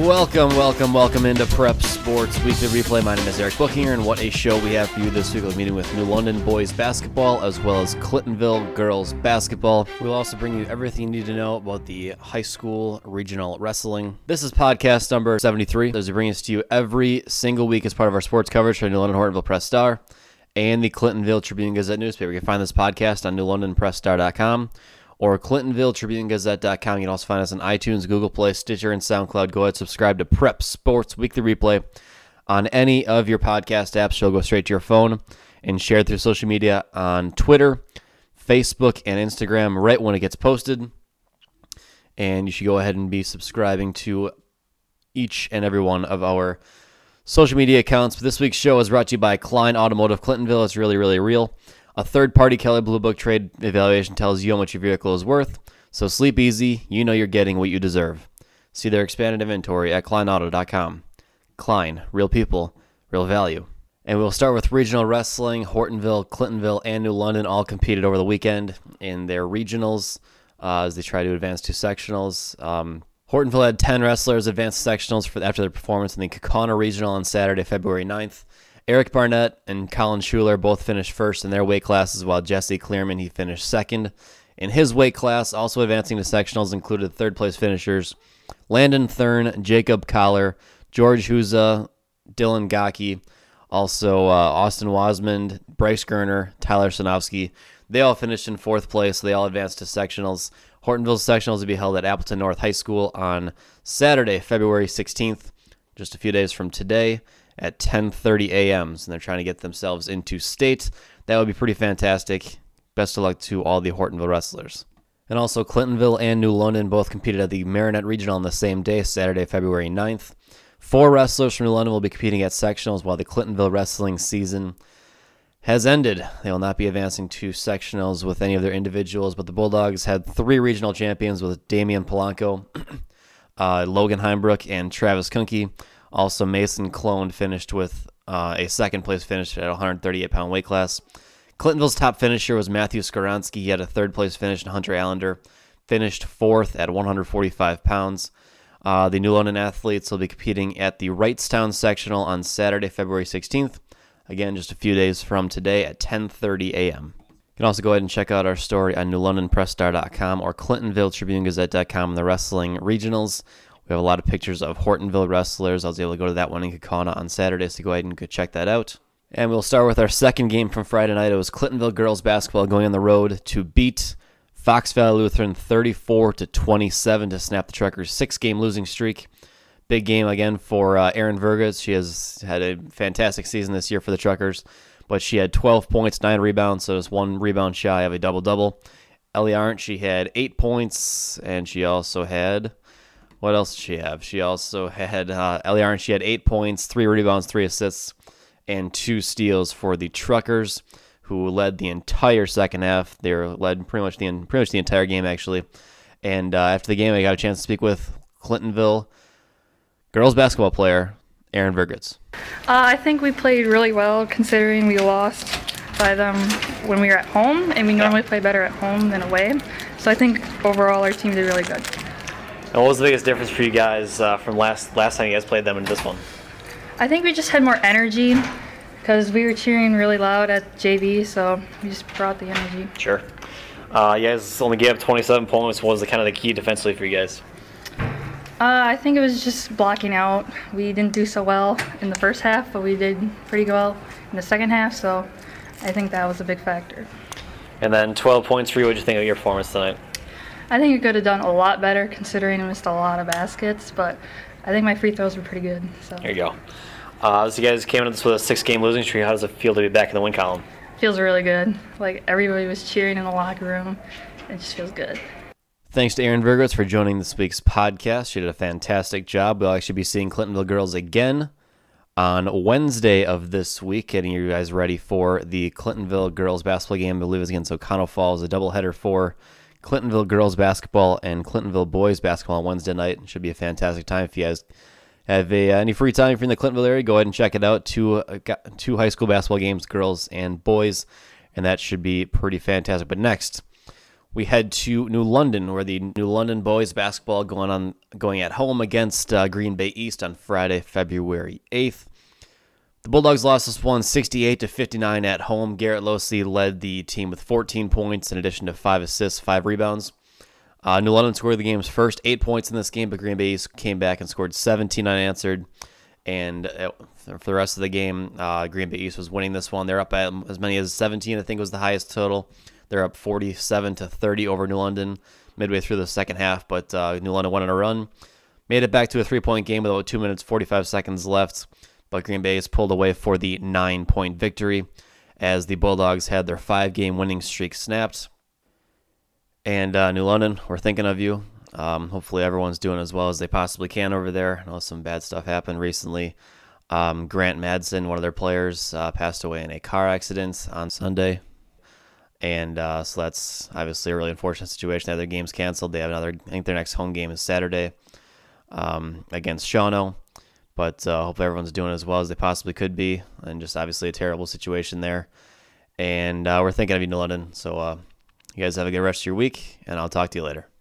Welcome into Prep Sports Weekly Replay. My name is Eric Bookinger, and what a show we have for you this week. We're meeting with New London boys basketball as well as Clintonville girls basketball. We'll also bring you everything you need to know about the high school regional wrestling. This is podcast number 73. As we bring this to you every single week as part of our sports coverage for New London Hortonville Press Star and the Clintonville Tribune Gazette newspaper. You can find this podcast on newlondonpressstar.com or ClintonvilleTribuneGazette.com. You can also find us on iTunes, Google Play, Stitcher, and SoundCloud. Go ahead, subscribe to Prep Sports Weekly Replay on any of your podcast apps. She'll go straight to your phone and share it through social media on Twitter, Facebook, and Instagram right when it gets posted. And you should go ahead and be subscribing to each and every one of our social media accounts. This week's show is brought to you by Klein Automotive Clintonville. It's really, really real. A third-party Kelley Blue Book trade evaluation tells you how much your vehicle is worth, so sleep easy. You know you're getting what you deserve. See their expanded inventory at kleinauto.com. Klein, real people, real value. And we'll start with regional wrestling. Hortonville, Clintonville, and New London all competed over the weekend in their regionals as they try to advance to sectionals. Hortonville had 10 wrestlers advance to sectionals after their performance in the Kaukauna Regional on Saturday, February 9th. Eric Barnett and Colin Schuler both finished first in their weight classes, while Jesse Clearman, he finished second in his weight class. Also advancing to sectionals included third-place finishers Landon Thurn, Jacob Collar, George Huza, Dylan Gaki, also Austin Wasmond, Bryce Gerner, Tyler Sanofsky. They all finished in fourth place, so they all advanced to sectionals. Hortonville's sectionals will be held at Appleton North High School on Saturday, February 16th, just a few days from today, at 10:30 a.m. And they're trying to get themselves into state. That would be pretty fantastic. Best of luck to all the Hortonville wrestlers. And also Clintonville and New London both competed at the Marinette Regional on the same day, Saturday, February 9th. 4 wrestlers from New London will be competing at sectionals while the Clintonville wrestling season has ended. They will not be advancing to sectionals with any of their individuals, but the Bulldogs had 3 regional champions with Damian Polanco, Logan Heimbrook, and Travis Kunke. Also, Mason Clone finished with a second-place finish at 138-pound weight class. Clintonville's top finisher was Matthew Skoronsky. He had a third-place finish, and Hunter Allender finished fourth at 145 pounds. The New London athletes will be competing at the Wrightstown sectional on Saturday, February 16th. Again, just a few days from today at 10:30 a.m. You can also go ahead and check out our story on newlondonpressstar.com or ClintonvilleTribuneGazette.com in the wrestling regionals. We have a lot of pictures of Hortonville wrestlers. I was able to go to that one in Kaukauna on Saturday, so go ahead and go check that out. And we'll start with our second game from Friday night. It was Clintonville girls basketball going on the road to beat Fox Valley Lutheran 34-27 to snap the Truckers' 6-game losing streak. Big game again for Erin Vergas. She has had a fantastic season this year for the Truckers, but she had 12 points, 9 rebounds, so it's 1 rebound shy of a double-double. Ellie Arndt, she had 8 points, and she also had... What else did she have? She also had Ellie Arndt. She had 8 points, 3 rebounds, 3 assists, and 2 steals for the Truckers, who led the entire second half. They were led pretty much the entire game, actually. And after the game, I got a chance to speak with Clintonville girls basketball player Erin Vergas. I think we played really well, considering we lost by them when we were at home, and we normally play better at home than away. So I think overall our team did really good. And what was the biggest difference for you guys from last time you guys played them in this one? I think we just had more energy because we were cheering really loud at JV, so we just brought the energy. Sure. You guys only gave up 27 points. What was the kind of the key defensively for you guys? I think it was just blocking out. We didn't do so well in the first half, but we did pretty well in the second half, so I think that was a big factor. And then 12 points for you. What did you think of your performance tonight? I think we could have done a lot better considering I missed a lot of baskets, but I think my free throws were pretty good. So. There you go. So you guys came into this with a 6-game losing streak. How does it feel to be back in the win column? Feels really good. Like everybody was cheering in the locker room. It just feels good. Thanks to Erin Vergas for joining this week's podcast. She did a fantastic job. We'll actually be seeing Clintonville girls again on Wednesday of this week, getting you guys ready for the Clintonville girls basketball game. I believe it's against O'Connell Falls, a doubleheader for Clintonville girls basketball and Clintonville boys basketball on Wednesday night. It should be a fantastic time. If you guys have any free time if you're in the Clintonville area, go ahead and check it out. Two high school basketball games, girls and boys, and that should be pretty fantastic. But next, we head to New London, where the New London boys basketball going at home against Green Bay East on Friday, February 8th. The Bulldogs lost this one 68-59 at home. Garrett Losey led the team with 14 points in addition to 5 assists, 5 rebounds. New London scored the game's first 8 points in this game, but Green Bay East came back and scored 17 unanswered. And for the rest of the game, Green Bay East was winning this one. They're up at as many as 17, I think was the highest total. They're up 47-30 over New London midway through the second half, but New London went on a run. Made it back to a 3-point game with about 2 minutes, 45 seconds left, but Green Bay is pulled away for the 9-point victory as the Bulldogs had their 5-game winning streak snapped. And New London, we're thinking of you. Hopefully everyone's doing as well as they possibly can over there. I know some bad stuff happened recently. Grant Madsen, one of their players, passed away in a car accident on Sunday. And so that's obviously a really unfortunate situation. They have their games canceled. They have I think their next home game is Saturday against Shawano. But hopefully everyone's doing as well as they possibly could be. And just obviously a terrible situation there. And we're thinking of you, New London. So you guys have a good rest of your week, and I'll talk to you later.